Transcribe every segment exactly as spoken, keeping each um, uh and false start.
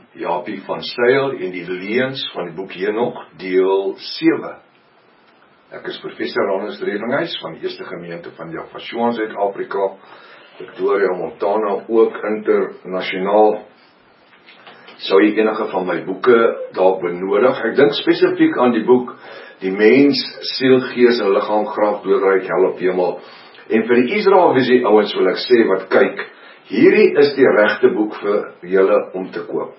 Japie van Zyl en die leuns van die boek Henog, deel sewe. Ek is professor Ronus Redinghuis van die Eerste Gemeente van Jaffa, Suid-Afrika, Victoria, Montana, ook internasionaal. Sou jy enige van my boeke daar benodig? Ek dink spesifiek aan die boek Die Mens, Siel, Gees en Liggaam, Graf, Doodryk, Hel op Hemel. En vir die Israelvisie ouens wil ek sê wat kyk, hierdie is die regte boek vir julle om te koop.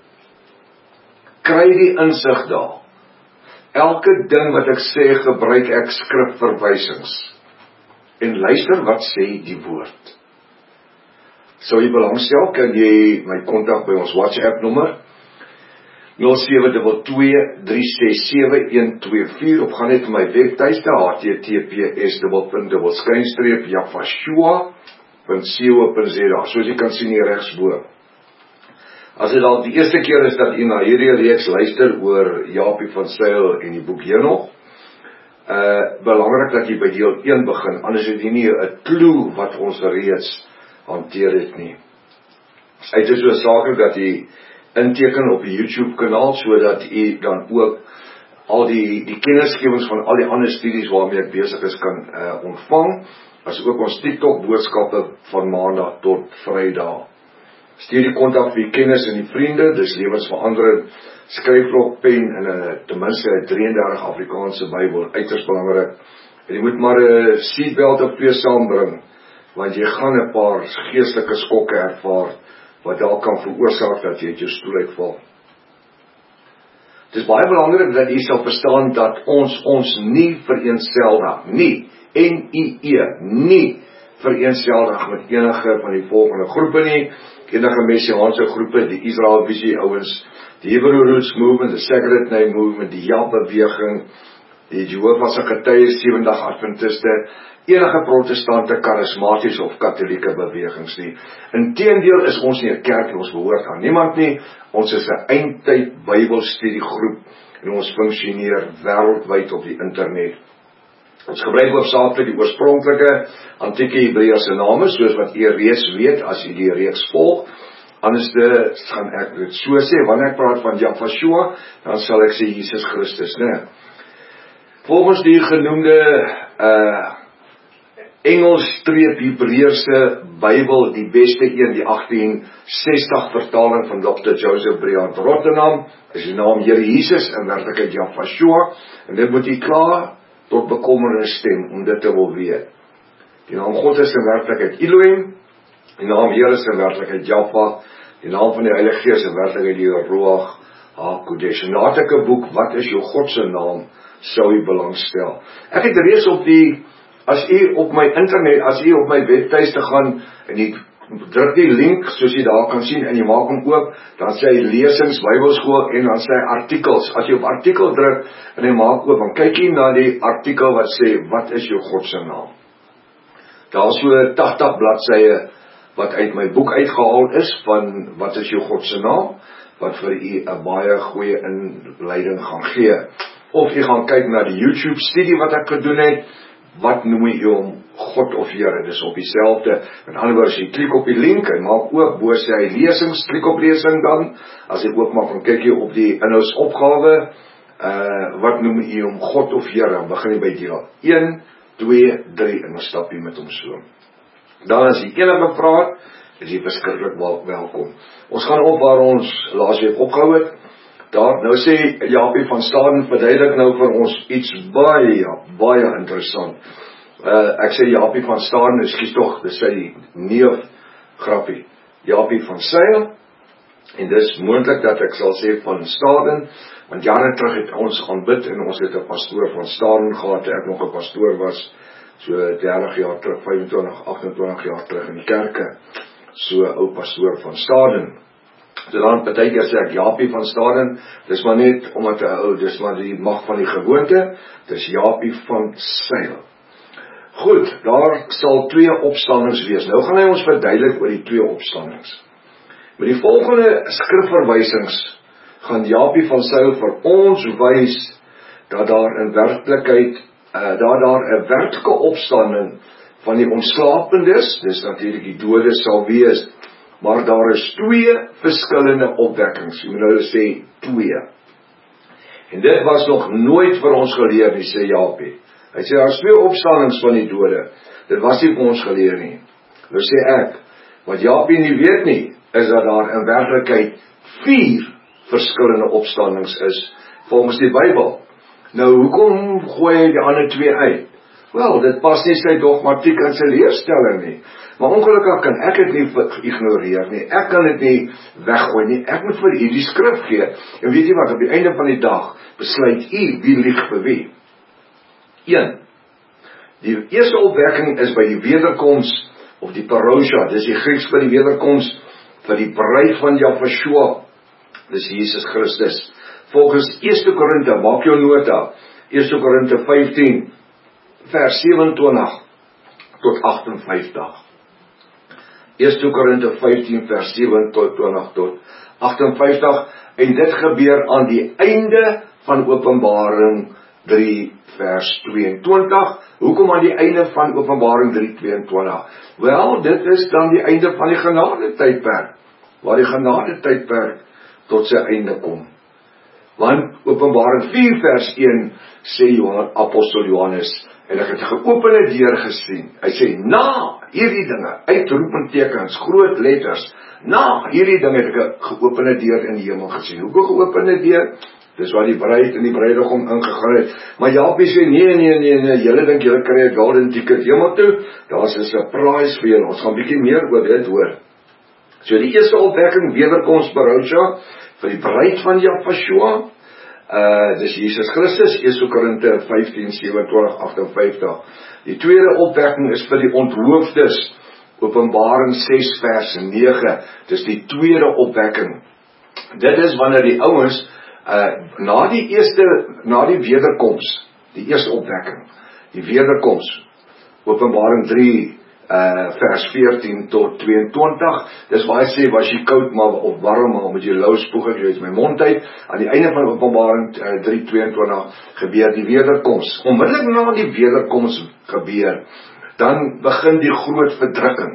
Kry die insig daar. Elke ding wat ek sê, gebruik ek skrifverwysings. En luister wat sê die woord. Sou jy belangstel, kan jy my kontak by ons WhatsApp nommer nul sewe twee twee drie ses sewe een twee vier of gaan net my webtuiste h t t p s skynstreep jafashua punt co punt za. Soos jy kan sien hier regsbo. As dit al die eerste keer is dat jy na hierdie reeks luister oor Japie van Zyl en die boek Henog, uh, belangrik dat jy by deel een begin, anders het jy nie 'n klou wat ons reeds hanteer het nie. Uit is so saaklik dat jy inteken op die YouTube kanaal, sodat jy dan ook al die, die kennisgewings van al die ander studies waarmee ek besig is kan uh, ontvang, as ook ons TikTok boodskappe van maandag tot vrydag. Stuur die kontak vir die kennis en die vriende, dis lewensveranderend, skryfblok, pen en uh, ten minste drieëndertig Afrikaanse Bybel, uiters belangrik. En jy moet maar 'n seatbelt op twee saambring, want jy gaan 'n paar geestelike skokke ervaar, wat dalk kan veroorsaak dat jy uit jou stoel uitval. Het is baie belangrik dat jy sal verstaan dat ons ons nie vereenseldig, nie, N I E, nie vereenseldig met enige van die volgende groepe nie, enige messiaanse groepe, die Israelvisie ouens, die Hebrew Roots Movement, die Sacred Name Movement, die Ja-beweging, die Jehovah's Getuies, Sewendag Adventiste, enige protestante, charismatiese of katholieke bewegings nie. Inteendeel is ons nie 'n kerk, ons behoort aan niemand nie, ons is 'n eindtyd Bybelstudiegroep en ons funksioneer wêreldwyd op die internet. Ons gebruik hoofsaaklik die oorspronklike antieke Hebreëse name, soos wat jy reeds weet as jy die reeks volg. Anders gaan ek dit so sê, wanneer ek praat van Jafashua, dan sal ek sê Jesus Christus, né? Volgens die genoemde uh, Engels-Hebreëse Bybel, die beste een, die agtien sestig vertaling van dokter Joseph Briand Rotterdam, is die naam Here Jesus in werklikheid Jafashua, en dit moet jy klaar tot bekommernis stem om dit te wil weet. Die naam God is in werklikheid Elohim, die naam Here is in werklikheid Jaffa, die naam van die Heilige Gees in werklikheid die Ruach HaKodesh. En daar het ek 'n boek, wat is jou God se naam, sou jy belangstel. Ek het reeds op die As jy op my internet, as jy op my webtuiste gaan, en jy druk die link, soos jy daar kan sien, en jy maak hom oop, dan sê hy lesings, Bybelskool, en dan sê hy artikels. As jy op artikel druk, en hy maak oop, dan kyk jy na die artikel wat sê, wat is jou God se naam? Daar is so tagtig bladsye, wat uit my boek uitgehaal is, van wat is jou God se naam, wat vir jy 'n baie goeie inleiding gaan gee. Of jy gaan kyk na die YouTube studie wat ek gedoen het, wat noem jy om God of Here, dis op dieselfde, in ander woorde, jy klik op die link, en maak ook, bo sê hy lesings, klik op lesing dan, as jy ook maak, dan kyk jy op die inhoudsopgawe, uh, wat noem jy om God of Here, dan begin jy by deel een, twee, drie, en dan stap jy met hom so. Dan as jy enige vraag, is jy beskikbaar wel, welkom. Ons gaan op waar ons laasweek opgehou het. Daar, nou sê Japie van Staden verduidelik nou vir ons iets baie, baie interessant. Uh, ek sê Japie van Staden, ekskuus tog, dis sy neef grappie, Japie van Zyl, en dis moontlik dat ek sal sê van Staden, want jare terug het ons aanbid, en ons het 'n pastoor van Staden gehad, ek nog 'n pastoor was, so dertig jaar terug, vyfentwintig, agtentwintig jaar terug in die kerke, so ou pastoor van Staden. So dan partykeer sê ek Japie van Staden, dis maar net omdat 'n ou, dis maar die mag van die gewoonte, dis Japie van Zyl. Goed, daar sal twee opstandings wees. Nou gaan hy ons verduidelik oor die twee opstandings. Met die volgende skrifverwysings gaan Japie van Zyl vir ons wys dat daar in werklikheid, uh, dat daar 'n werklike opstanding van die ontslapendes, dis natuurlik die dode sal wees, maar daar is twee verskillende opwekkings. Jy moet hulle sê, twee. En dit was nog nooit vir ons geleer nie, sê Japie. Hy sê, daar is twee opstandings van die dode. Dit was nie vir ons geleer nie. Nou sê ek, wat Japie nie weet nie, is dat daar in werklikheid vier verskillende opstandings is, volgens die Bybel. Nou, hoekom gooi hy die ander twee uit? Wel, dit pas nie sy dogmatiek in sy leerstelling nie. Maar ongelukkig kan ek dit nie ignoreer nie. Ek kan dit nie weggooi nie. Ek moet vir u die skrif gee. En weet jy wat, op die einde van die dag besluit u wie lieg vir wie. Een. Die eerste opwekking is by die wederkoms, of die parousia, dis die Grieks vir die wederkoms, vir die bruid van Jahweh, dis Jesus Christus. Volgens eerste Korinte, maak jou nota, eerste Korinte vyftien, vers sewenentwintig tot agt en vyftig. eerste Korinte vyftien, vers sewenentwintig tot agt en vyftig, en dit gebeur aan die einde van Openbaring drie, vers tweeëntwintig. Hoekom aan die einde van Openbaring drie, tweeëntwintig? Wel, dit is dan die einde van die genade tydperk, waar die genade tydperk tot sy einde kom. Want Openbaring vier vers een sê Johannes, apostel Johannes, en ek het 'n geopende deur gesien. Hy sê, na hierdie dinge, uitroeptekens, groot letters, na hierdie dinge het ek 'n geopende deur in die hemel gesien. Hoekom geopende deur? Dis waar die bruid en die bruidegom ingegaan het. Maar Japie sê, nee, nee, nee, nee, julle dink julle kry 'n golden ticket hemel toe, daar's 'n surprise vir julle, ons gaan bietjie meer oor dit hoor. So die eerste opwekking, wederkoms parousia, vir die bruid van Jahweh, uh, dis Jesus Christus, eerste Korinte vyftien, sewenentwintig, agt en vyftig. Die tweede opwekking is vir die onthoofdes, Openbaring ses vers nege, dis die tweede opwekking. Dit is wanneer die ouens, uh, na die eerste, na die wederkoms, die eerste opwekking, die wederkoms, Openbaring drie, Uh, vers veertien tot tweeëntwintig, dis waar hy sê, was jy koud maar, of warm maar, moet jy lou spoeg ek jy uit my mond uit. Aan die einde van Openbaring uh, drie tweeëntwintig gebeur die wederkoms. Onmiddellik na die wederkoms gebeur, dan begin die groot verdrukking.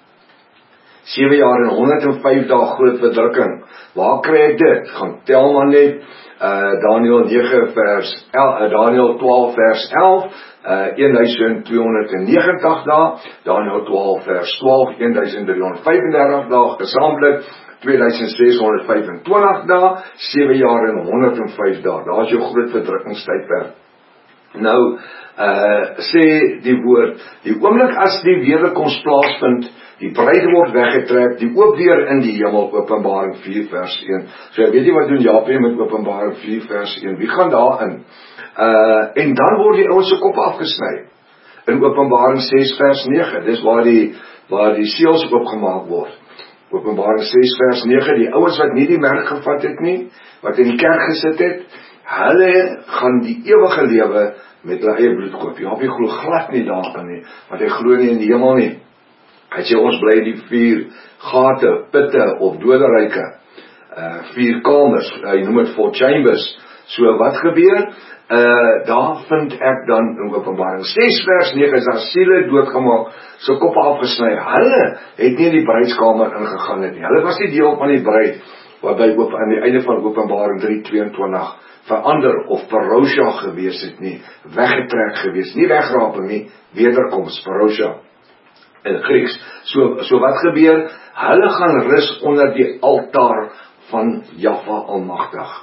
sewe jaar en honderd en vyf dae groot verdrukking. Waar kry ek dit? Gaan tel maar net, uh, Daniël nege vers, uh, Daniël twaalf vers elf, Uh, twaalf tweehonderdnegentig dae, Daniël twaalf vers twaalf, twaalf driehonderdvyfendertig dae, gesamentlik tweeduisend seshonderd vyfentwintig dae, sewe jaar en honderd en vyf dae. Daar is jou groot verdrukkingstydperk. Nou, uh, sê die woord, die oomblik as die wederkoms plaasvind, die bruid word weggetrek, die oop deur in die hemel, Openbaring vier vers een. So weet jy wat doen Japie met Openbaring vier vers een? Wie gaan daarin? Uh, en dan word die ouens se kop afgesny. In Openbaring ses vers nege, dis waar die, waar die seels oopgemaak word. Openbaring ses vers nege, die ouens wat nie die merk gevat het nie, wat in die kerk gesit het, hulle gaan die ewige lewe met hulle eie bloed koop. Japie glo glad nie daarin nie, want hy glo nie in die hemel nie. Hy sê ons bly in die vier gate, pitte of doderyke, uh, vier kamers, hy noem het four chambers. So wat gebeur? Uh, daar vind ek dan in Openbaring ses vers nege, is daar siele doodgemaak, so koppe afgesny. Hulle het nie in die bruidskamer ingegaan het nie. Hulle was nie deel van die bruid, waarby op aan die einde van Openbaring drie tweeëntwintig verander of parousia gewees het nie, weggetrek gewees, nie wegraping nie, wederkoms, parousia in Grieks. So, so wat gebeur? Hulle gaan rus onder die altaar van Jahweh Almagtig,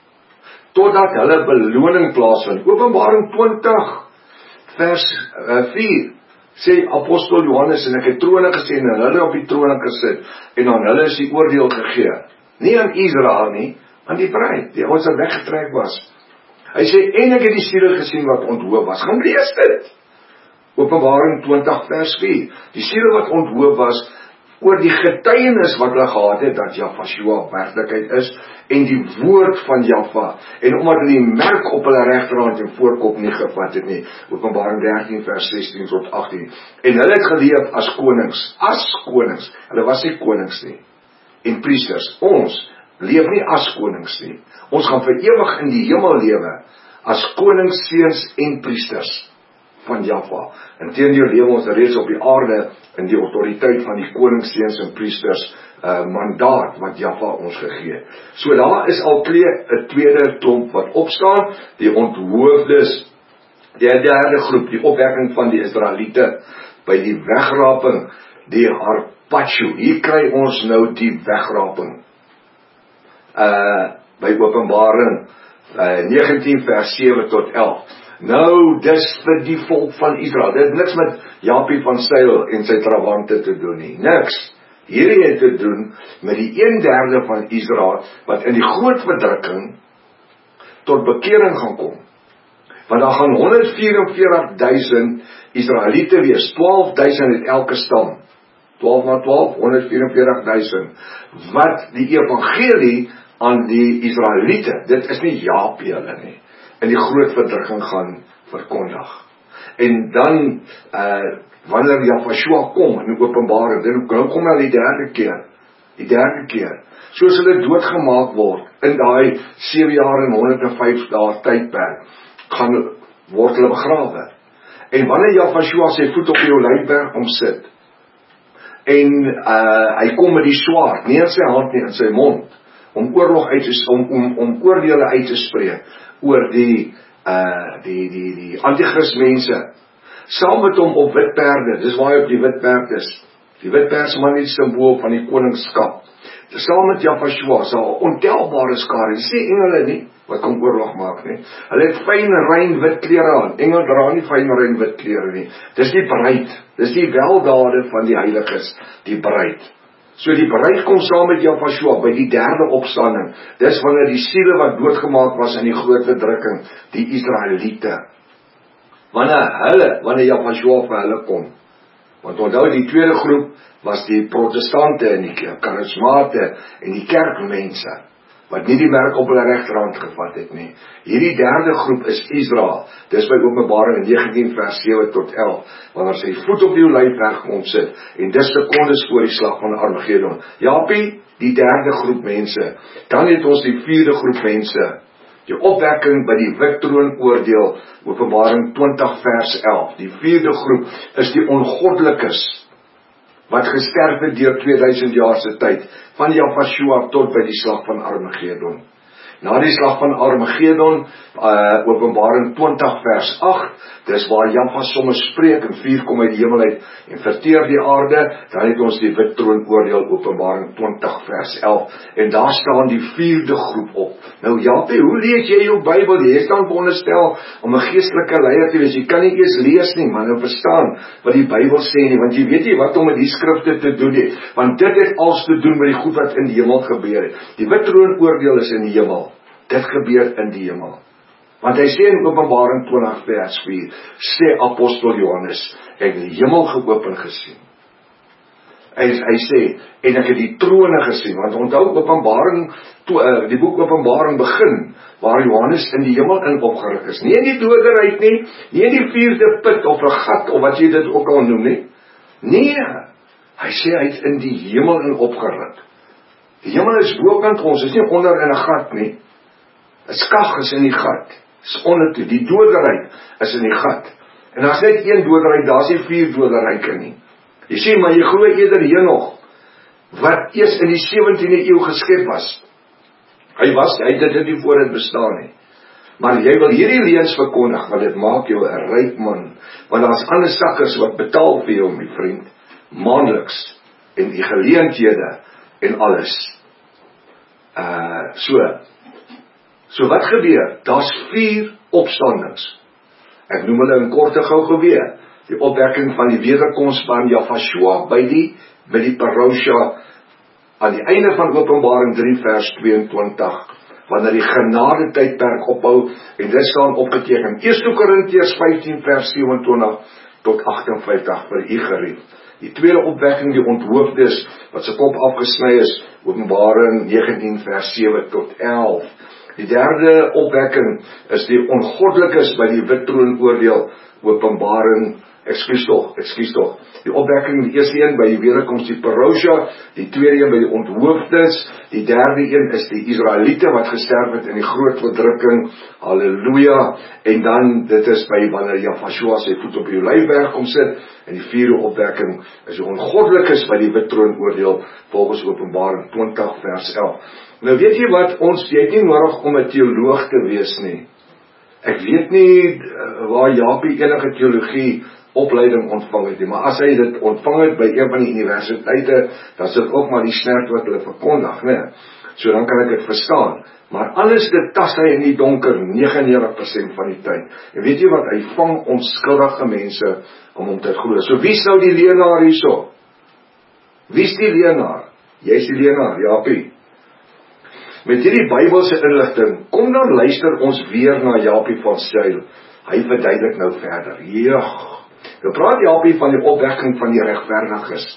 totdat hulle beloning plaasvind. Openbaring twintig vers vier sê apostel Johannes, en ek het trone gesien en hulle op die trone gesit, en aan hulle is die oordeel gegee, nie aan Israel nie, aan die bruid, die ouens wat weggetrek was. Hy sê, en ek het die siele gesien wat onthoof was. Gaan lees dit. Openbaring twintig vers vier, die siele wat onthoof was, oor die getuienis wat hulle gehad het, dat Jahweh werklikheid is, en die woord van Jahweh, en omdat hulle die merk op hulle regterhand en voorkop nie gevat het nie, Openbaring dertien vers sestien tot agttien, en hulle het geleef as konings, as konings, hulle was nie konings nie, en priesters. Ons leef nie as konings nie, ons gaan vir ewig in die hemel lewe, as konings, seuns en priesters. van Jahwe. Inteendeel lewe ons reeds op die aarde in die autoriteit van die koningsseuns en priesters uh, mandaat wat Jahwe ons gegee. So daar is al twee, 'n tweede klomp wat opstaan, die onthoofdes, die derde groep, die opwekking van die Israeliete by die wegraping, die harpacho. Hier kry ons nou die wegraping. Uh, by Openbaring uh, negentien vers sewe tot elf. Nou, dis vir die volk van Israel. Dit het niks met Japie van Zyl en sy trawante te doen nie. Niks. Hierdie het te doen met die een derde van Israel, wat in die groot verdrukking tot bekering gaan kom. Want daar gaan honderd vyf en veertig duisend Israeliete wees, twaalf duisend uit elke stam. twaalf na twaalf, honderd vyf en veertig duisend. Wat die evangelie aan die Israeliete, dit is nie Japie hulle nie, in die groot verdrukking gaan verkondig. En dan, uh, wanneer Jahwe kom in die Openbaring, dan kom hy die derde keer, die derde keer, soos hulle doodgemaak word, in daai sewe jaar en honderd en vyf dae tydperk, gaan word hulle begrawe. En wanneer Jahwe sy voet op die Olijfberg kom sit, en uh, hy kom met die swaard, nie in sy hand nie, in sy mond, om oorlog uit te, om, om, om oordele uit te spreek, oor die, uh, die, die, die antichrist mense, saam met hom op wit perde, dis waar hy op die wit perd is, die wit perd is maar nie die symbool van die koningskap, saam met Jahwe, sal ontelbare skare, dis nie engele nie, wat kan oorlog maak nie, hulle het fyn rein wit klere aan, engel dra nie fyn rein wit klere nie, dis die bruid, dis die weldade van die heiliges, die bruid. So die bruid kom saam met Jahwe by die derde opstanding. Dis wanneer die siele wat doodgemaak was in die groot verdrukking, die Israeliete. Wanneer hulle, wanneer Jahwe vir hulle kom. Want onthou die tweede groep was die protestante en die charismate en die kerkmense, wat nie die merk op hulle regterhand gevat het nie. Hierdie derde groep is Israel. Dis by Openbaring negentien vers sewe tot elf, wanneer sy voet op die Olijfberg kom sit, en dis sekondes voor die slag van Armageddon. Japie, die derde groep mense. Dan het ons die vierde groep mense, die opwekking by die wit troon oordeel, Openbaring twintig vers elf. Die vierde groep is die ongoddelikes, wat gesterf het deur tweeduisend jaar se tyd, van Jahwe tot by die slag van Armageddon. Na die slag van Armageddon, uh, Openbaring twintig vers agt, dis waar Jahwe sommer spreek, en vuur kom uit die hemel uit, en verteer die aarde, dan het ons die wit troon oordeel, Openbaring twintig vers elf, en daar staan die vierde groep op. Nou Japie, hoe lees jy jou Bybel? Jy is dan veronderstel om 'n geestelike leier te wees, jy kan nie eers lees nie, maar nou verstaan wat die Bybel sê nie, want jy weet nie wat om met die skrifte te doen nie, want dit het alles te doen met die goed wat in die hemel gebeur het. Die wit troon oordeel is in die hemel, dit gebeur in die hemel. Want hy sê in Openbaring twintig vers vier, sê apostel Johannes, ek het die hemel geopen gesien. Hy, hy sê, en ek het die trone gesien, want onthou Openbaring, to, uh, die boek Openbaring begin, waar Johannes in die hemel in opgeruk is. Nie in die doderyk nie, nie in die vierde put of 'n gat, of wat jy dit ook al noem nie. Nee, hy sê hy het in die hemel in opgeruk. Die hemel is bokant ons, is nie onder in 'n gat nie. 'n Skag is in die gat, is onder toe, die doderyk is in die gat. En daar's net een doderyk, daar's nie vier doderyke nie. Jy sê, maar jy glo eerder Henog, wat eers in die sewentiende eeu geskep was. Hy was, hy het dit nie voor dit bestaan nie. Maar jy wil hierdie leuns verkondig, want dit maak jou 'n ryk man, want daar's ander sakkers wat betaal vir jou, my vriend, maandeliks, en die geleenthede, en alles. Uh, so, so wat gebeur? Daar's vier opstandings. Ek noem hulle in korte gou geweer. Die opwekking van die wederkoms van Jahwe by die, by die parousia, aan die einde van Openbaring drie vers tweeëntwintig, wanneer die genade tydperk ophou, en dit staan opgeteken, Eerste Korintiërs vyftien vers sewenentwintig tot agt en vyftig vir u gerief. Die tweede opwekking, die onthoofdes, wat sy kop afgesny is, Openbaring negentien vers sewe tot elf. Die derde opwekking is die ongoddelikes by die wit troon oordeel, Openbaring Ekskuus tog, ekskuus tog. Die opwekking, die eerste een by die wederkoms die Parousia, die tweede een by die onthoofdes, die derde een is die Israeliete wat gesterf het in die groot verdrukking, halleluja, en dan, dit is by wanneer Jafashua sy voet op die Olijfberg kom sit, en die vierde opwekking is die ongoddelikes by die wit troon oordeel, volgens Openbaring twintig vers elf. Nou weet jy wat, ons, jy het nie nodig om 'n teoloog te wees nie. Ek weet nie uh, waar Japie enige teologie opleiding ontvang het nie, maar as hy dit ontvang het by een van die universiteite, dan is dit ook maar die snert wat hulle verkondig, né? So dan kan ek dit verstaan. Maar alles dit tas hy in die donker negenennegentig persent van die tyd. En weet jy wat, hy vang onskuldige mense om hom te glo. So wie is nou die leenaar hierso? Wie is die leenaar? Jy is die leenaar, Japie. Met hierdie Bybelse inligting, kom dan luister ons weer na Japie van Zyl. Hy verduidelik nou verder. Ja. Nou praat Japie van die opwekking van die regverdiges.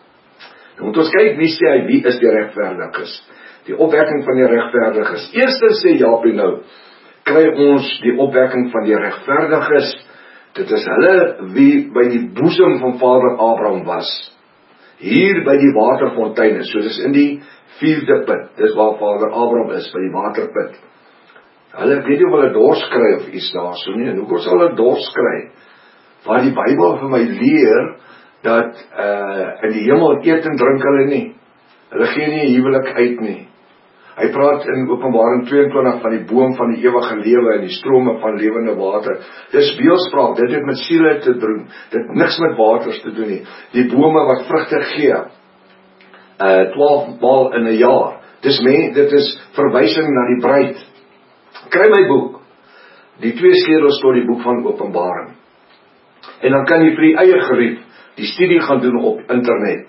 Nou moet ons kyk, wie sê hy, wie is die regverdiges? Die opwekking van die regverdiges. Eerstens sê Japie nou, kry ons die opwekking van die regverdiges. Dit is hulle wie by die boesem van Vader Abraham was. Hier by die waterfonteine, so dis in die vierde put, dis waar Vader Abraham is, by die waterput. Hulle weet nie of hulle dors kry of iets daar so nie, en hoekom sal hulle dors kry? Waar die Bybel vir my leer, dat uh, in die hemel eet en drink hulle nie. Hulle gee nie 'n huwelik uit nie. Hy praat in Openbaring tweeëntwintig van die boom van die ewige lewe en die strome van lewende water. Dis beeldspraak, dit het met siele te doen, dit het niks met waters te doen nie. Die bome wat vrugte gee, uh, twaalf maal in 'n jaar, dis men, dit is verwysing na die bruid. Kry my boek, die twee sleutels tot die boek van Openbaring. En dan kan jy vir die eie gerief die studie gaan doen op internet.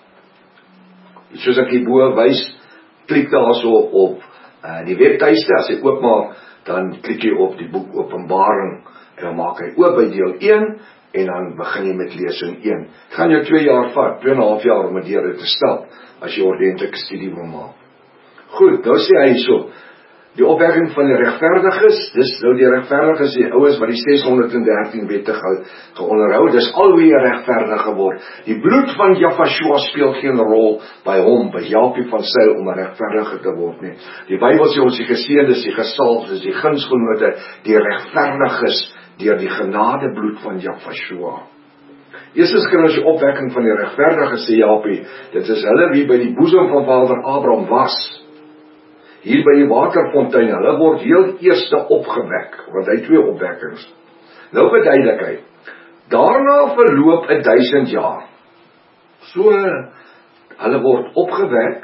Soos ek hierbo wys, klik daar so op uh, die webtuiste, as jy oopmaak, dan klik jy op die boek Openbaring, en dan maak hy oop by deel een, en dan begin jy met lesing een. Het gaan jou twee jaar vat, twee en 'n half jaar om deur dit te stap, as jy ordentlike studie wil maak. Goed, nou sê hy so, die opwekking van die regverdiges, dis nou die regverdiges, die ouens wat die ses honderd dertien wette ge, geonderhou, dis al wie regverdig geword. Die bloed van Jafashua speel geen rol by hom, by Japie van Zyl, om 'n regverdige te word nie. Die Bybel sê ons die geseëndes, die gesalfdes, die gunsgenote, die regverdiges, deur die genade bloed van Jafashua. Eerstens kry ons die opwekking van die regverdiges, sê Japie, dit is hulle wie by die boesem van Vader Abraham was. Hier by die waterfonteine, hulle word heel eerste opgewek, want hy twee opwekkings. Nou verduidelik hy, daarna verloop 'n duisend jaar. So, hulle word opgewek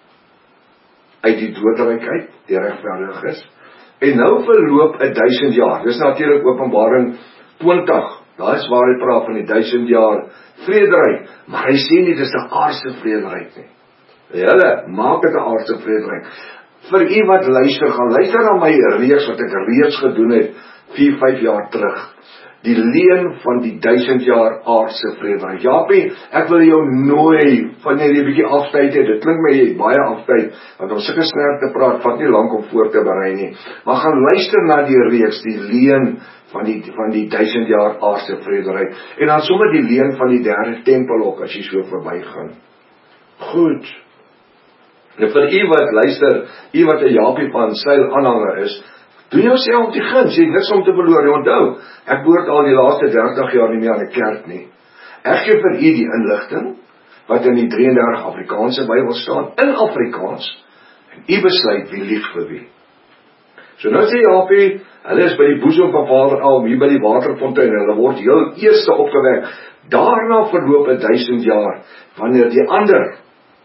uit die doodryk uit, die regverdiges, en nou verloop 'n duisend jaar. Dis natuurlik Openbaring twintig, daar is waar hy praat van die duisend jaar vrederyk, maar hy sê nie dis 'n aardse vrederyk nie. Hulle maak dit 'n aardse vrederyk. Vir u wat luister, gaan luister na my reeks wat ek reeds gedoen het, vier, vyf jaar terug. Die leen van die duisend jaar aardse vrederyk. Japie, ek wil jou nooi, van jy die bietjie aftyd het, dit klink my jy het baie aftyd, want om sulke snerp te praat, vat nie lank om voor te berei nie. Maar gaan luister na die reeks, die leen van die, van die duisend jaar aardse vrederyk. En dan sommer die leen van die derde tempel ook, as jy so verby gaan. Goed. Nou vir u wat luister, u wat 'n Japie van Zyl aanhanger is, doen jouself die guns, jy het niks om te verloor. Jy onthou, ek behoort al die laaste dertig jaar nie meer aan die kerk nie. Ek gee vir u die inligting, wat in die drie en dertig Afrikaanse Bybel staan, in Afrikaans, en u besluit wie lieg vir wie. So nou sê Japie, hulle is by die boesem van Vader Abraham, hier by die waterfontein, hulle word heel eerste opgewek, daarna verloop 'n duisend jaar, wanneer die ander,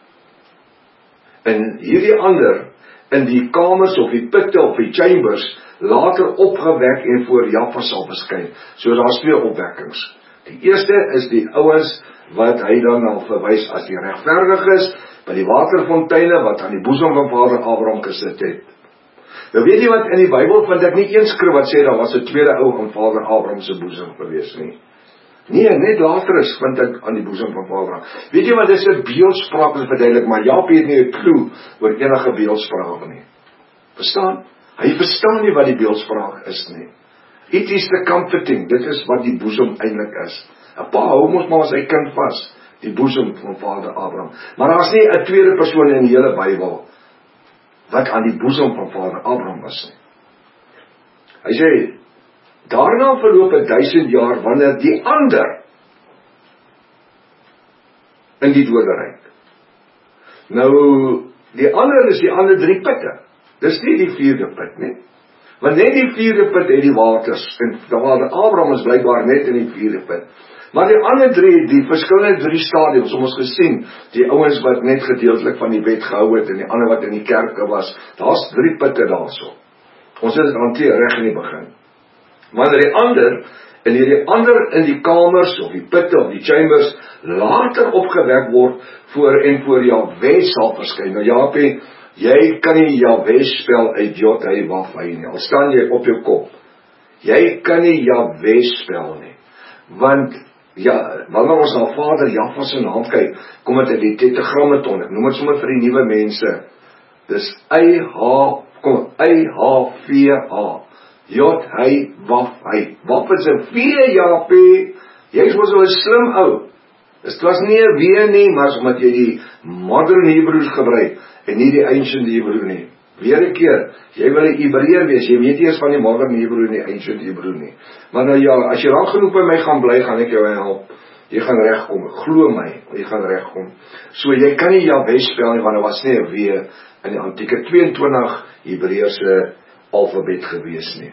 en hierdie ander, in die kamers of die putte of die chambers, later opgewek en voor Jaffa sal verskyn. So daar is twee opwekkings. Die eerste is die ouens, wat hy dan al verwys as die regverdiges, by die waterfonteine, wat aan die boesem van Vader Abraham gesit het. Nou weet jy wat, in die Bybel vind ek nie een skrif wat sê, daar was 'n tweede ou van Vader Abraham se boesem gewees nie. Nee, net Lazarus vind ek aan die boesem van Vader. Weet jy wat, dis 'n beeldspraak wat verduidelik, maar Japie het nie 'n klou oor enige beeldspraak nie. Verstaan? Hy verstaan nie wat die beeldspraak is nie. It is the comforting, dit is wat die boesem eintlik is. 'n pa hou mos maar sy kind vas, die boesem van vader Abraham. Maar daar's nie 'n tweede persoon in die hele Bybel wat aan die boesem van vader Abraham was nie. Hy sê, daarna verloop 'n duisend jaar wanneer die ander in die doderyk. Nou, die ander is die ander drie putte. Dis nie die vierde put nie. Want net die vierde put het die waters, en vader Abraham is blykbaar net in die vierde put. Maar die ander drie, die verskillende drie stadiums, om ons gesien, die ouens wat net gedeeltelik van die wet gehou het, en die ander wat in die kerke was, daar's drie putte daarso. Ons het dit hanteer reg in die begin. Maar die ander, en hierdie ander in die kamers, of die putte, of die chambers, later opgewek word, voor en voor Jahwe sal verskyn. Nou Japie, jy kan nie Jahwe spel uit J, hy, waf, hy nie, al staan jy op jou kop. Jy kan nie Jahwe spel nie, want, ja, wanneer ons na vader Jahwe se naam kyk, kom het in die tetragrammaton, ek noem het sommer vir die nuwe mense, dis Y H, kom, Y H V H, J, hy, waf, hy, waf is 'n V, Japie, jy is mos so 'n slim ou, dit was nie 'n W nie, maar omdat jy die modern Hebrews gebruik, en nie die ancient Hebrew nie. Weer 'n keer, jy wil 'n Hebreër wees, jy weet eers van die modern Hebrew nie, ancient Hebrew nie. Maar nou ja, as jy lang genoeg by my gaan bly, gaan ek jou help. Jy gaan regkom, glo my, jy gaan regkom. So jy kan nie Jahwe spel nie, want daar was nie 'n W in die antieke tweeëntwintig Hebreëse alfabet gewees nie.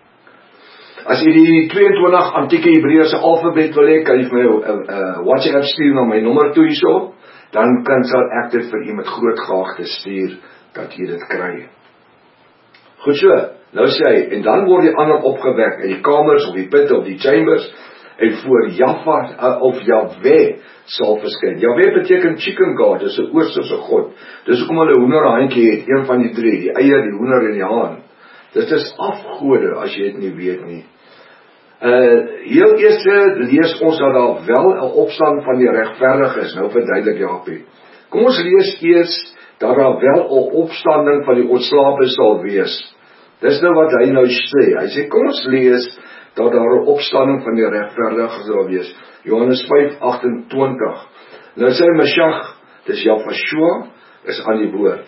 As jy die tweeëntwintig antieke Hebreëse alfabet wil hê, kan jy vir my 'n uh, uh, WhatsApp stuur na my nommer toe hierso, dan kan sal ek dit vir u met groot graagte stuur, dat jy dit kry. Goed so, nou sê hy, en dan word die ander opgewek, in die kamers, of die putte, of die chambers, en voor Jahwe, uh, of Jahwe, sal verskyn. Jahwe beteken chicken god, dis 'n oosterse god. Dis hoekom hulle hoenderhaantjie het, een van die drie, die eier, die hoender en die haan. Dit is afgode, as jy dit nie weet nie. Uh, heel eerste lees ons dat daar wel 'n opstand van die regverdiges, nou verduidelik Japie. Kom ons lees eers dat daar wel 'n opstanding van die ontslaapes sal wees. Dis nou wat hy nou sê. Hy sê, kom ons lees dat daar 'n opstanding van die regverdiges sal wees. Johannes vyf agt en twintig. Nou sê Mashiach, dis Yahshua, is aan die woord.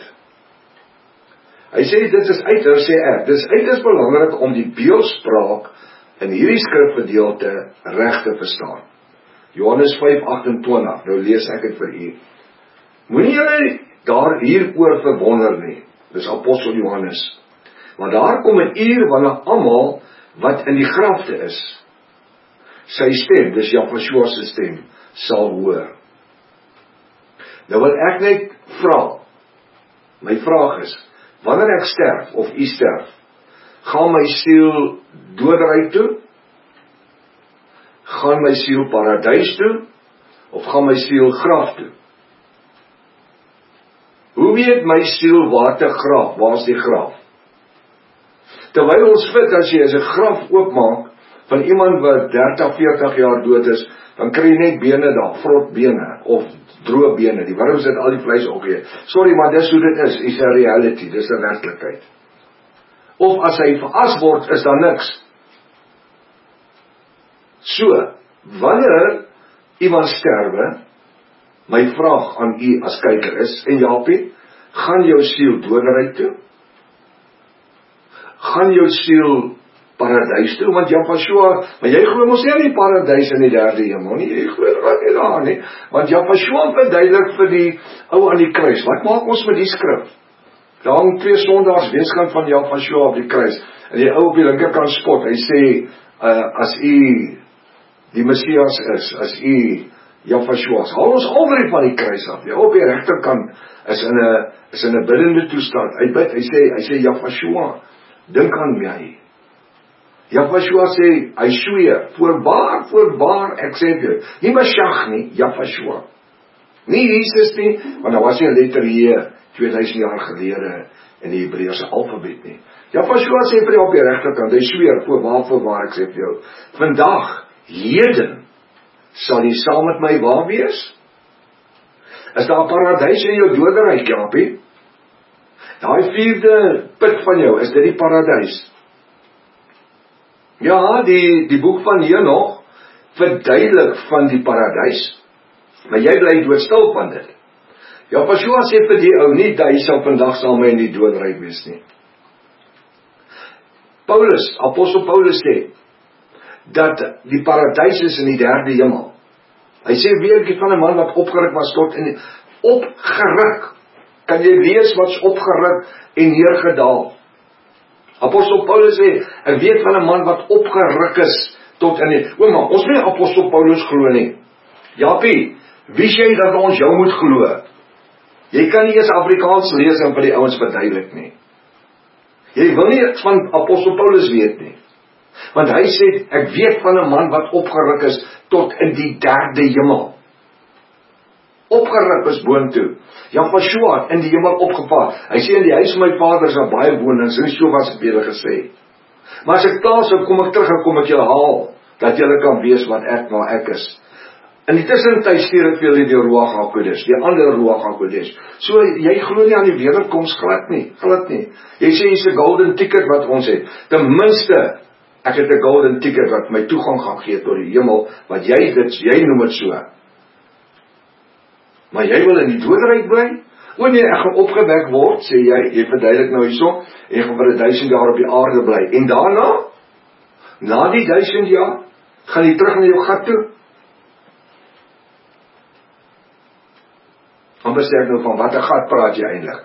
Hy sê, dit is uit, nou sê ek, dit is uiters belangrik om die beeldspraak in hierdie skrifgedeelte reg te verstaan. Johannes vyf agt en twintig, nou lees ek dit vir u. Moenie julle daar hieroor verwonder nie, dis apostel Johannes. Want daar kom 'n uur wanneer almal wat in die grafte is, sy stem, dis Jahshua se stem, sal hoor. Nou wil ek net vra, my vraag is, wanneer ek sterf, of u sterf, gaan my siel doderyk toe? Gaan my siel paradys toe? Of gaan my siel graf toe? Hoe weet my siel waar te graf? Waar is die graf? Terwyl ons vind, as jy as 'n graf oopmaak, van iemand wat dertig, veertig jaar dood is, dan kry jy net bene daar, vrot bene, of droë bene, die wurms het al die vleis opgeëet. Sorry, maar dis hoe dit is, is 'n reality, dis 'n werklikheid. Of as hy veras word, is daar niks. So, wanneer iemand sterwe, my vraag aan u as kyker is, en Japie, gaan jou siel doderyk toe? Gaan jou siel paradys toe? Want Jahshua, maar jy glo mos nie in die paradys in die derde hemel nie, jy glo nie daar nie, want Jahshua verduidelik vir die ou aan die kruis, wat maak ons met die skrif? Daar hang twee sondaars weerskant van Jahshua op die kruis, en die ou op die linkerkant spot, hy sê, uh, as u die Messias is, as u Jahshua is, haal ons alweer van die kruis af, die ou op die regterkant is in 'n is in 'n biddende toestand, hy bid, hy sê, hy sê, Jahshua, dink aan my. Jahshua sê, hy sweer, voorbaar, voorbaar, ek sê vir, nie Mashiach nie, Jahshua. Nie Jesus nie, want daar was nie 'n letter J, tweeduisend jaar gelede, in die Hebreëse alfabet nie. Jahshua sê vir jou op die regterkant, hy sweer, voorbaar, voorbaar, ek sê vir jou, vandag, heden, sal jy saam met my waar wees? Is daar paradys in jou doderyk, Japie? Daai vierde put van jou, is dit die paradys? Ja, die, die boek van Henoch, verduidelik van die paradys, maar jy bly doodstil van dit. Jahweh sê vir die ou nie, dat hy sal vandag saam met my in die doodryk wees nie. Paulus, apostel Paulus sê, dat die paradys is in die derde hemel. Hy sê weer van 'n man wat opgeruk was tot in die, opgeruk, kan jy lees wat's opgeruk en neergedaal. Apostel Paulus sê, ek weet van 'n man wat opgeruk is tot in die, ooma, ons moet apostel Paulus glo nie. Japie, wie sê dat ons jou moet glo? Jy kan nie eens Afrikaans lees en vir die ouens verduidelik nie. Jy wil nie van apostel Paulus weet nie. Want hy sê, ek weet van 'n man wat opgeruk is tot in die derde hemel. Opgeruk is boontoe. Jahweh in die hemel opgevaar. Hy sê in die huis van my vader is daar baie wonings, en so was ek weer gesê. Maar as ek klaar sou, kom ek terug en kom ek julle haal, dat julle kan weet wat ek waar ek is. In die tussentyd stuur ek vir julle die Ruach HaKodesh, die ander Ruach HaKodesh. So jy glo nie aan die wederkoms glad nie, glad nie. Jy sê jy's 'n golden ticket wat ons het. Ten minste, ek het 'n golden ticket wat my toegang gaan gee tot die hemel, wat jy dit, jy noem dit so. Maar jy wil in die doodryk bly? O nee, ek gaan opgewek word, sê jy, jy verduidelik nou hierso, en jy gaan vir 'n duisend jaar op die aarde bly. En daarna, na die duisend jaar, gaan jy terug na jou gat toe. Dan bestel ek nou van watter gat praat jy eintlik?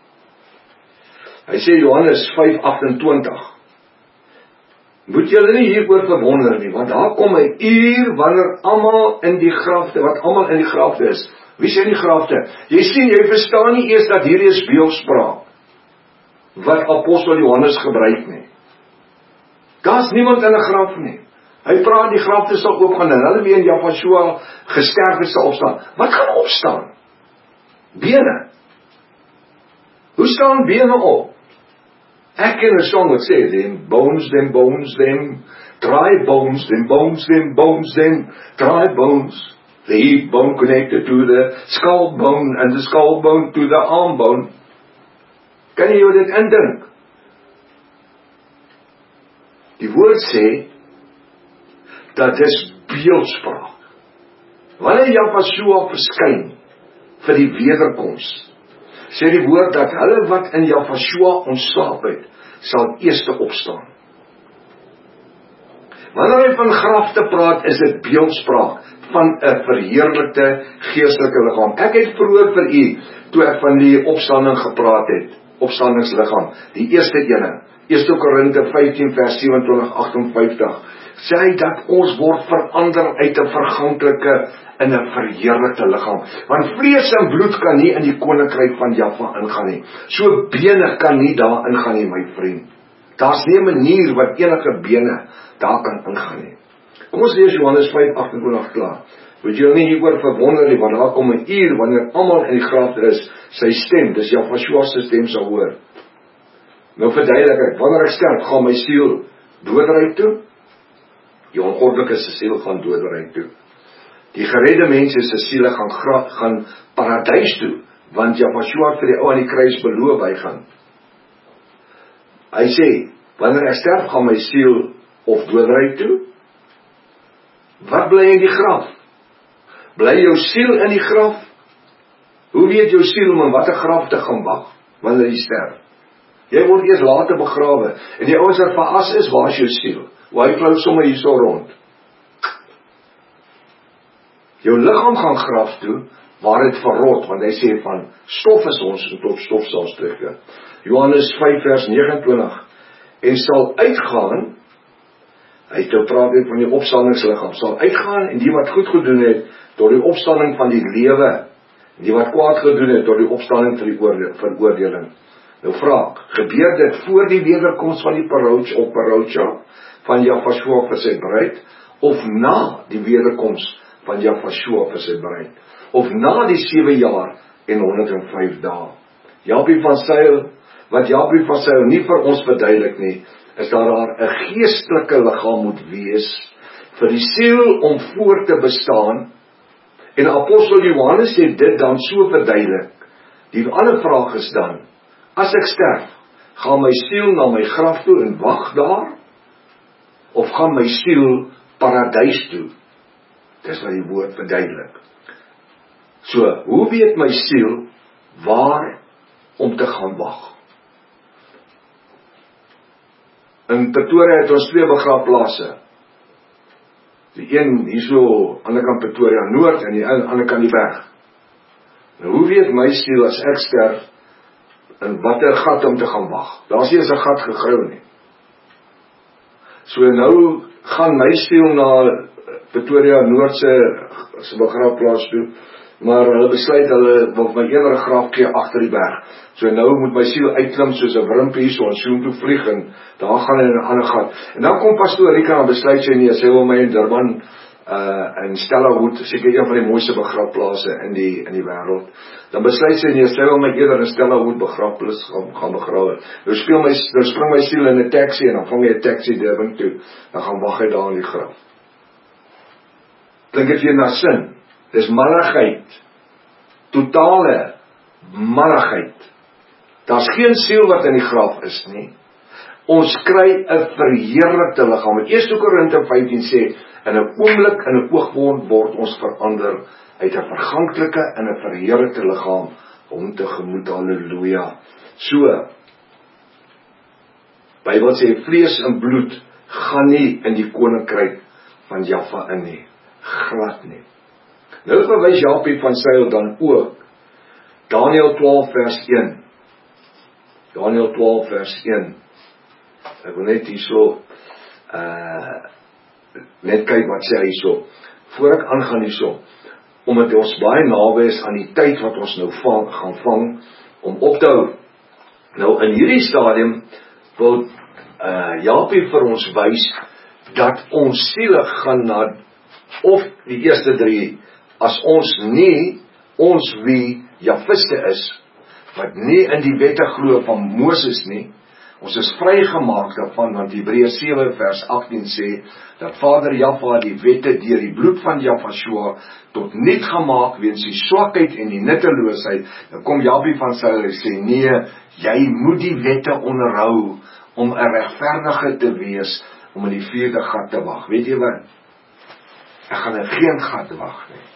Hy sê Johannes vyf agt-en-twintig. Moet julle nie hieroor verwonder nie, want daar kom 'n uur wanneer almal in die grafte, wat almal in die grafte is. Wie is in die grafte? Jy sien, jy verstaan nie eers dat hierdie is beeldspraak wat apostel Johannes gebruik nie. Daar's niemand in 'n graf nie. Hy praat die grafte sal oopgaan en hulle wie in Jahweh gesterf het sal opstaan. Wat gaan opstaan? Bene. Hoe staan bene op? Ek ken 'n song wat sê, them bones, them bones, them dry bones, them bones, them bones, them dry bones. The hip bone connected to the skull bone and the skull bone to the arm bone. Kan jy jou dit indink? Die woord sê, dat is beeldspraak. Wanneer Jahweh verskyn vir die wederkoms, sê die woord dat hulle wat in Jahweh ontslaap het, sal eerste opstaan. Wanneer hy van grafte praat, is dit beeldspraak van 'n verheerlikte geestelike liggaam. Ek het vroeër vir u, toe ek van die opstanding gepraat het, opstandingsliggaam, die eerste ene, eerste Korinte vyftien vers sewe en twintig tot agt en vyftig, sê hy dat ons word verander uit 'n verganklike in 'n verheerlikte liggaam. Want vlees en bloed kan nie in die koninkryk van Jahweh ingaan nie. So bene kan nie daar ingaan nie, my vriend. Daar's nie 'n manier wat enige bene daar kan ingaan nie. Kom ons lees Johannes vyf agt-en-twintig klaar. Moet jy nie hieroor verwonder nie, want daar kom 'n uur wanneer almal in die grafte is, sy stem, dis Jahweh se stem sal hoor. Nou verduidelik ek, wanneer ek sterf, gaan my siel doodryk toe. Die ongoddelike se siel gaan doodryk toe. Die geredde mense se siele gaan gra- gaan paradys toe, want Jahweh vir die ou aan die kruis beloof hy gaan. Hy sê, wanneer ek sterf, gaan my siel of doodryk toe. Wat bly in die graf? Bly jou siel in die graf? Hoe weet jou siel om in watter graf te gaan wag wanneer jy sterf? Jy word eers later begrawe, en die ouens wat veras is, waar is jou siel? Waar hy vlout sommer hier so rond. Jou liggaam gaan graf toe, waar het verrot, want hy sê van, stof is ons, en tot stof sal ons terugkeer. Johannes vyf vers negenentwintig, en sal uitgaan, hy het nou praat weer van die opstandingsliggaam, sal uitgaan, en die wat goed gedoen het, tot die opstanding van die lewe, en die wat kwaad gedoen het, tot die opstanding van die oorde, veroordeling. Nou vraag, gebeur dit voor die wederkoms van die parouch of paroucha, van Jahweh vir sy bruid, of na die wederkoms van Jahweh vir sy bruid, of na die sewe jaar en honderd en vyf dae. Jabie van Sail, wat Jabie van Sail nie vir ons verduidelik nie, is dat daar 'n geestelike liggaam moet wees, vir die siel om voor te bestaan, en apostel Johannes het dit dan so verduidelik. Die ander vraag is dan, as ek sterf, gaan my siel na my graf toe en wag daar, of gaan my siel paradys toe, Dis wat die woord verduidelik. So, hoe weet my siel waar om te gaan wag? In Pretoria het ons twee begrafplase. Die een hierso aan die ander kant Pretoria Noord en die ander kant die berg. Nou, hoe weet my siel as ek sterf in watter gat om te gaan wag? Daar's nie eens 'n gat gegrou nie. So nou gaan my siel na Pretoria Noord se begrafplaas toe, maar hulle besluit hulle wil my eerder graf gee agter die berg. So nou moet my siel uitklim soos 'n wrimpie so en so toe vlieg en daar gaan hy in 'n ander gat. En dan kom pastoor Rika en besluit sy nee, sy wil my in Durban uh in Stellenwood, seker een van die mooiste begrafplase in die in die wêreld. Dan besluit sy nee, sy wil my eerder in Stellenwood begrafplaas gaan, gaan begrawe. Nou speel my nou spring my siel in 'n taxi en dan vang hy 'n taxi Durban toe. Dan gaan wag hy daar in die graf. Klink dit vir na sin? Dis malligheid. Totale malligheid. Daar's geen siel wat in die graf is nie. Ons kry 'n verheerlikte liggaam. In Eerste Korinte vyftien sê, in 'n oomblik, in 'n oogwond word ons verander uit 'n verganklike en 'n verheerlikte liggaam om tegemoet. Halleluja. So, Bybel sê vlees en bloed gaan nie in die koninkryk van Jaffa in nie. Glad nie. Nou verwys Japie van Sail dan ook Daniël twaalf vers een. Daniël twaalf vers een. Ek wil net hierso uh, net kyk wat sê hierso. Voor ek aangaan hierso, omdat ons baie naby is aan die tyd wat ons nou vang, gaan vang om op te hou. Nou in hierdie stadium wil uh, Japie vir ons wys dat ons siele gaan na of die eerste drie, as ons nie, ons wie Jafiste is, wat nie in die wette glo van Moses nie, ons is vrygemaak daarvan, want Hebreërs sewe vers agttien sê, dat Vader Jaffa die wette deur die bloed van Jafashua tot niet gemaak weens die swakheid en die nutteloosheid. Dan kom Japie van Sail en sê, nee, jy moet die wette onderhou, om 'n regverdige te wees, om in die vierde gat te wag. Weet jy wat? Ek gaan in geen gat wag nie.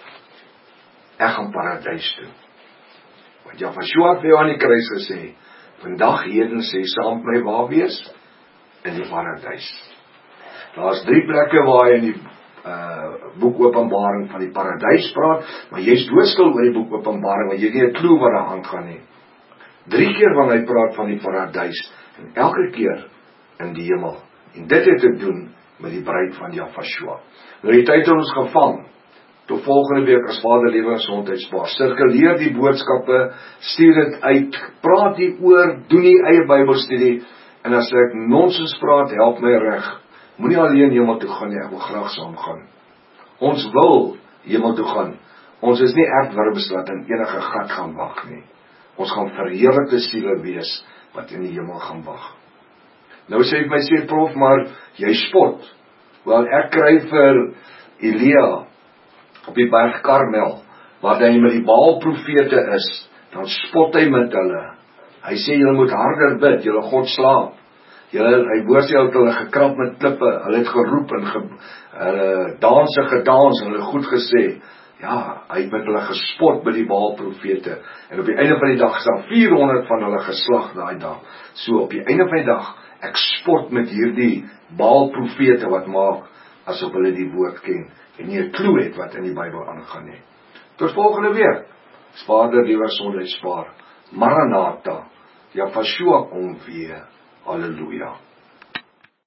Ek gaan paradys toe. Want Jafashua het vir jou aan die kruis gesê, vandag heden sê saam met my waar wees? In die paradys. Daar's drie plekke waar hy in die uh, boek Openbaring van die paradys praat, maar jy's doodstil oor die boek Openbaring, want jy het nie 'n klou wat daar aangaan nie. Drie keer wanneer hy praat van die paradys, en elke keer in die hemel. En dit het te doen met die bruid van Jafashua. Nou die tyd het ons gevang, tot volgende week as Vader lewe en gesondheid spaar. Sirkuleer die boodskappe, stuur dit uit, praat die oor, doen die eie Bybelstudie, en as ek nonsens praat, help my reg. Moenie alleen hemel toe gaan nie, ek wil graag saam gaan. Ons wil hemel toe gaan. Ons is nie erfwirbes wat in enige gat gaan wag nie. Ons gaan verheerlikte siele wees, wat in die hemel gaan wag. Nou sê ek my sê, prof, maar jy spot. Wel, ek kry vir Elia op die berg Karmel, waar hy met die Baal profete is, dan spot hy met hulle. Hy sê, julle moet harder bid, julle God slaap. Julle, hy hoor sy het hulle gekrap met klippe, hulle het geroep en ge, hulle danse gedans, en hulle goed gesê. Ja, hy het met hulle gespot by die Baal profete. En op die einde van die dag is daar vierhonderd van hulle geslag daai dag. So op die einde van die dag, ek spot met hierdie Baal profete wat maak asof hulle die woord ken en nie 'n klou het wat in die Bybel aangaan nie. Tot volgende week. Vader, die gesondheid spaar. Maranatha. Jafashua kom weer. Halleluja.